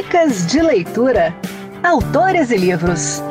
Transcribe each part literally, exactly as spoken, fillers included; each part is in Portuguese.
Dicas de leitura. Autores e livros.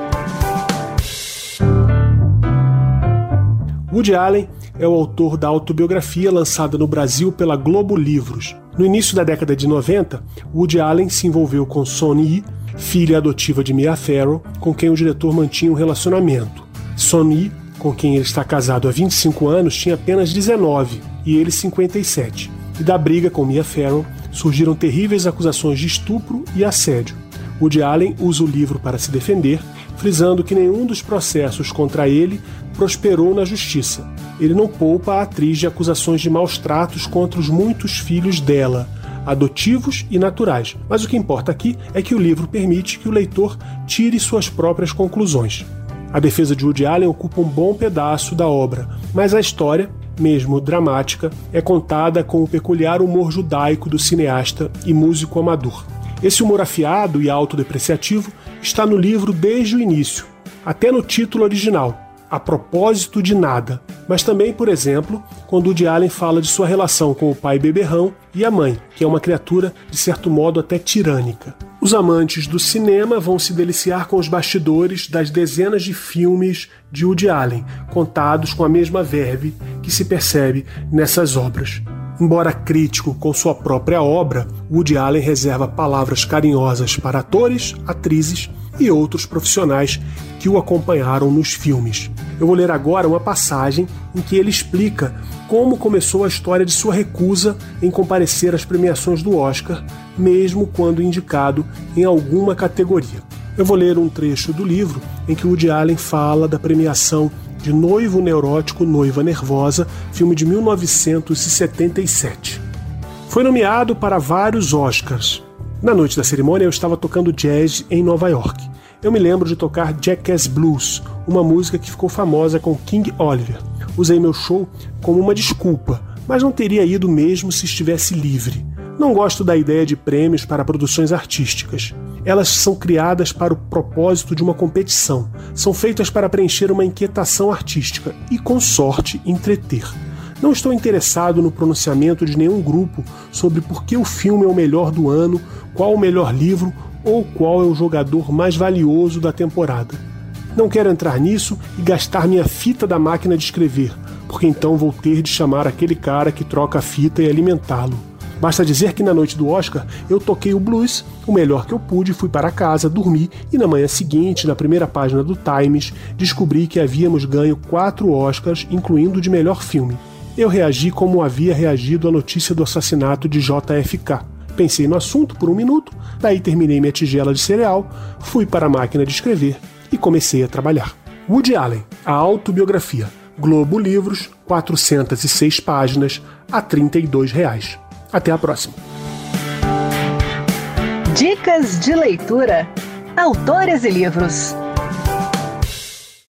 Woody Allen é o autor da autobiografia lançada no Brasil pela Globo Livros. No início da década de noventa, Woody Allen se envolveu com Sonny, filha adotiva de Mia Farrow, com quem o diretor mantinha um relacionamento. Sonny, com quem ele está casado há vinte e cinco anos, tinha apenas dezenove e ele cinquenta e sete. E da briga com Mia Farrow surgiram terríveis acusações de estupro e assédio. Woody Allen usa o livro para se defender, frisando que nenhum dos processos contra ele prosperou na justiça. Ele não poupa a atriz de acusações de maus tratos contra os muitos filhos dela, adotivos e naturais. Mas o que importa aqui é que o livro permite que o leitor tire suas próprias conclusões. A defesa de Woody Allen ocupa um bom pedaço da obra, mas a história, mesmo dramática, é contada com o peculiar humor judaico do cineasta e músico amador. Esse humor afiado e autodepreciativo está no livro desde o início, até no título original, A Propósito de Nada, mas também, por exemplo, quando Woody Allen fala de sua relação com o pai beberrão e a mãe, que é uma criatura de certo modo até tirânica. Os amantes do cinema vão se deliciar com os bastidores das dezenas de filmes de Woody Allen, contados com a mesma verve que se percebe nessas obras. Embora crítico com sua própria obra, Woody Allen reserva palavras carinhosas para atores, atrizes e outros profissionais que o acompanharam nos filmes. Eu vou ler agora uma passagem em que ele explica como começou a história de sua recusa em comparecer às premiações do Oscar, mesmo quando indicado em alguma categoria. Eu vou ler um trecho do livro em que Woody Allen fala da premiação de Noivo Neurótico, Noiva Nervosa, filme de mil novecentos e setenta e sete. Foi nomeado para vários Oscars. Na noite da cerimônia eu estava tocando jazz em Nova York. Eu me lembro de tocar Jackass Blues, uma música que ficou famosa com King Oliver. Usei meu show como uma desculpa, mas não teria ido mesmo se estivesse livre. Não gosto da ideia de prêmios para produções artísticas. Elas são criadas para o propósito de uma competição. São feitas para preencher uma inquietação artística e, com sorte, entreter. Não estou interessado no pronunciamento de nenhum grupo sobre por que o filme é o melhor do ano, qual o melhor livro ou qual é o jogador mais valioso da temporada. Não quero entrar nisso e gastar minha fita da máquina de escrever, porque então vou ter de chamar aquele cara que troca a fita e alimentá-lo. Basta dizer que na noite do Oscar eu toquei o blues, o melhor que eu pude, fui para casa, dormi e na manhã seguinte, na primeira página do Times, descobri que havíamos ganho quatro Oscars, incluindo o de melhor filme. Eu reagi como havia reagido à notícia do assassinato de J F K. Pensei no assunto por um minuto, daí terminei minha tigela de cereal, fui para a máquina de escrever e comecei a trabalhar. Woody Allen, a autobiografia. Globo Livros, quatrocentas e seis páginas, a trinta e dois reais. Até a próxima. Dicas de leitura. Autores e livros.